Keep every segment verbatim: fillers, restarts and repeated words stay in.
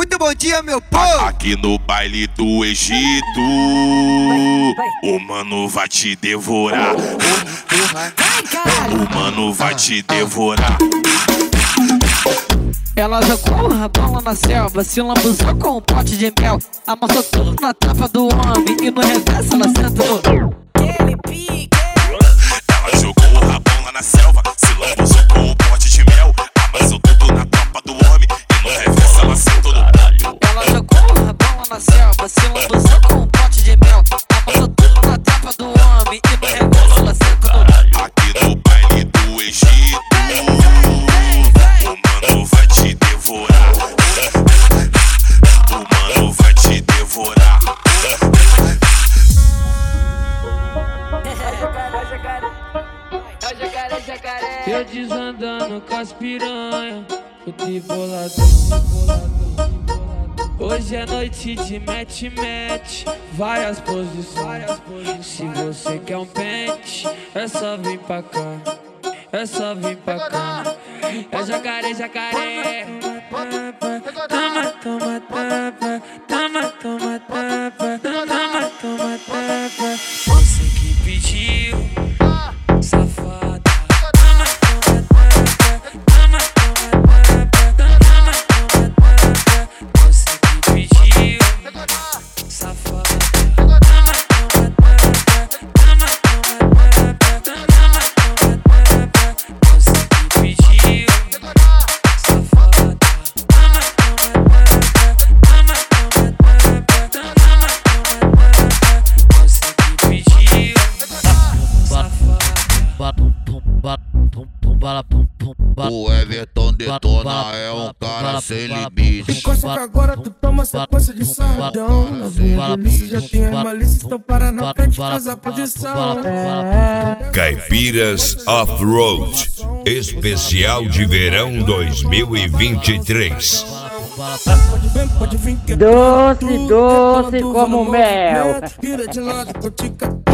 Muito bom dia, meu povo. Aqui no baile do Egito, o mano vai te devorar. O mano vai te devorar. Ela jogou a bola na selva, se lambuzou com um pote de mel. Amassou tudo na tapa do homem e no reverso ela sentou. Ele pique. Ela jogou a bola na selva, se lambuzou com um pote de mel. Amassou tudo na tapa do homem e no reverso ela sentou no talho. Ela jogou a bola na selva, se lambuzou com um pote de mel. Amassou tudo na tapa do homem e no reverso ela sentou no talho. Aqui no baile do Egito, o mano vai te devorar. O mano vai te devorar. Eu desandando com as piranha, fui boladão. Hoje é noite de match-match, várias posições. Se você quer um pente, é só vir pra cá, é só vir pra cá. É jacaré, jacaré. Toma, toma, tapa. Toma, toma, tapa. Toma, toma, tapa. Você que pediu, safada. Toma, toma, tapa. Toma, toma, tapa. Toma, toma, tapa. Você que pediu, safada. Toma, toma, tapa. Toma, toma, tapa. Toma, toma, tapa. Você que pediu, safada. Toma, toma, tapa. Toma, toma, tapa. Toma, toma, tapa. Você que pediu, O Everton detona, é um cara sem limite. Encosta que agora tu toma sequência de sardão. Novinha delícia, já tem as malícias, então para na frente, faz a posição. Caipiras Off-Road, especial de verão dois mil e vinte e três. Doce, doce como mel. Vira de lado, cotica tu.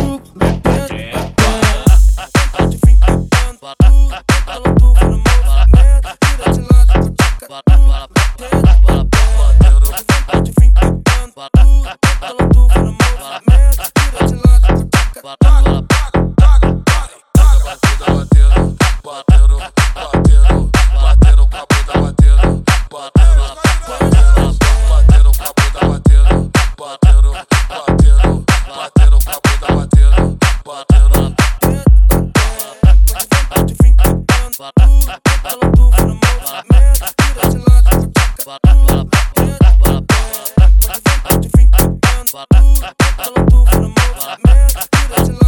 Ela